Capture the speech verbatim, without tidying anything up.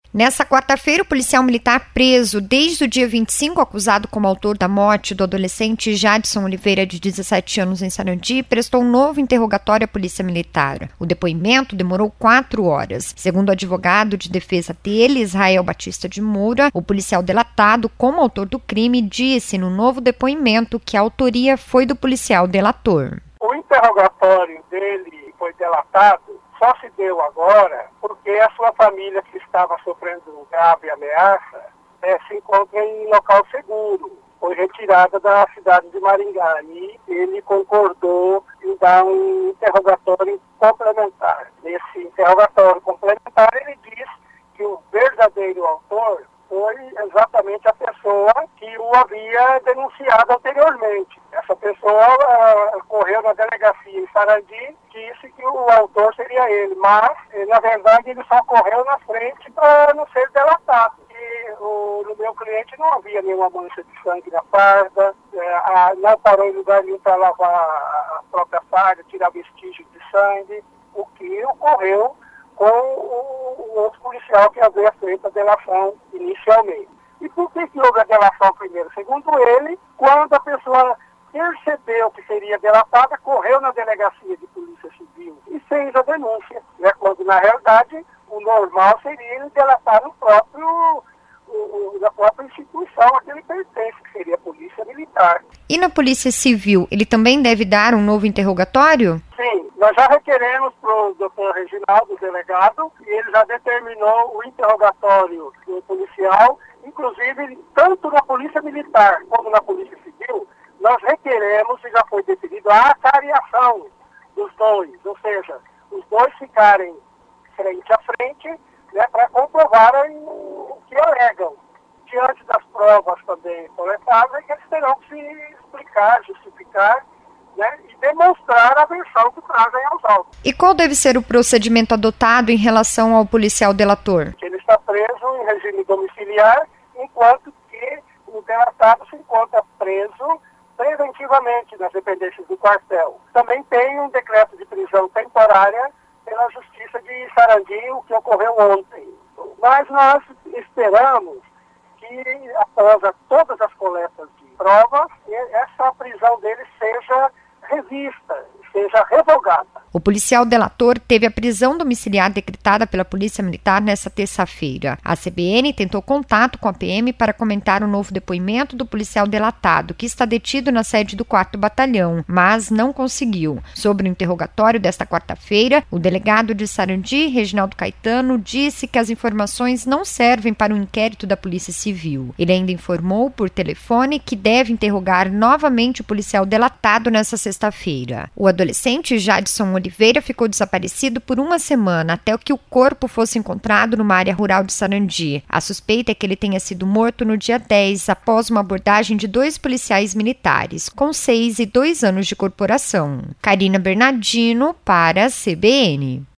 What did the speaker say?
Nessa quarta-feira, o policial militar preso desde o dia vinte e cinco, acusado como autor da morte do adolescente Jadson Oliveira, de dezessete anos, em Sarandi, prestou um novo interrogatório à Polícia Militar. O depoimento demorou quatro horas. Segundo o advogado de defesa dele, Israel Batista de Moura, o policial delatado como autor do crime disse no novo depoimento que a autoria foi do policial delator. O interrogatório dele foi delatado só se deu agora porque a sua família, que estava sofrendo grave ameaça, é, se encontra em local seguro. Foi retirada da cidade de Maringá e ele concordou em dar um interrogatório complementar. Nesse interrogatório complementar, ele diz que o verdadeiro autor foi exatamente a pessoa que o havia denunciado anteriormente. Essa pessoa uh, correu na delegacia em Sarandi, disse que o autor seria ele, mas, na verdade, ele só correu na frente para não ser delatado. E o, no meu cliente não havia nenhuma mancha de sangue na farda, é, a, não parou em lugar nenhum para lavar a própria farda, tirar vestígios de sangue, o que ocorreu com o, o outro policial que havia feito a delação inicialmente. E por que que houve a delação primeiro? Segundo ele, quando a pessoa percebeu que seria delatada, correu na delegacia de polícia civil e fez a denúncia, né? Quando na realidade o normal seria ele delatar no próprio, o, o, na própria instituição a que ele pertence, que seria a Polícia Militar. E na Polícia Civil, ele também deve dar um novo interrogatório? Sim, nós já requeremos para o doutor Reginaldo, o delegado, e ele já determinou o interrogatório do policial, inclusive tanto na Polícia Militar como na Polícia Civil, nós requeremos, e já foi definido, a acariação dos dois, ou seja, os dois ficarem frente a frente, né, para comprovarem o que alegam. Diante das provas também coletadas, eles terão que se explicar, justificar, né, e demonstrar a versão que trazem aos autos. E qual deve ser o procedimento adotado em relação ao policial delator? Ele está preso em regime domiciliar, enquanto que o delatado se encontra preso preventivamente nas dependências do quartel. Também tem um decreto de prisão temporária pela Justiça de Sarandi, o que ocorreu ontem. Mas nós esperamos que, após a, todas as coletas de provas, essa prisão dele seja revista, seja revogada. O policial delator teve a prisão domiciliar decretada pela Polícia Militar nesta terça-feira. A C B N tentou contato com a P M para comentar o novo depoimento do policial delatado, que está detido na sede do quarto Batalhão, mas não conseguiu. Sobre o interrogatório desta quarta-feira, o delegado de Sarandi, Reginaldo Caetano, disse que as informações não servem para o inquérito da Polícia Civil. Ele ainda informou por telefone que deve interrogar novamente o policial delatado nesta sexta-feira. O adolescente Jadson Oliveira ficou desaparecido por uma semana até que o corpo fosse encontrado numa área rural de Sarandi. A suspeita é que ele tenha sido morto no dia dez, após uma abordagem de dois policiais militares, com seis e dois anos de corporação. Karina Bernardino, para a C B N.